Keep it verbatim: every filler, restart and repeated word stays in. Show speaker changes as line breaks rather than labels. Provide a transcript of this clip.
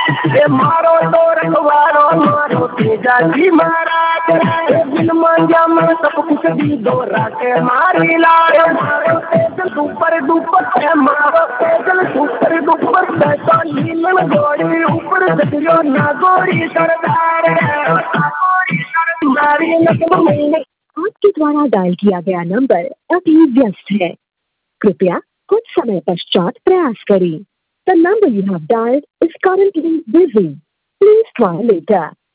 ए मारो तो रखवारो मारो तेजा जी महाराज ए बिन मांगा मैं सब कुछ दी दो राके मारी लाए मारो तेजल ऊपर दुपर ए मारो तेजल ऊपर दुपर बैठा नीलन गोरी ऊपर दरियो ना गोरी सरदार गोरी सरदारी नकल में। आपके द्वारा डायल किया गया नंबर अभी व्यस्त है, कृपया कुछ समय पश्चात प्रयास करें। The number you have dialed is currently busy. Please try later.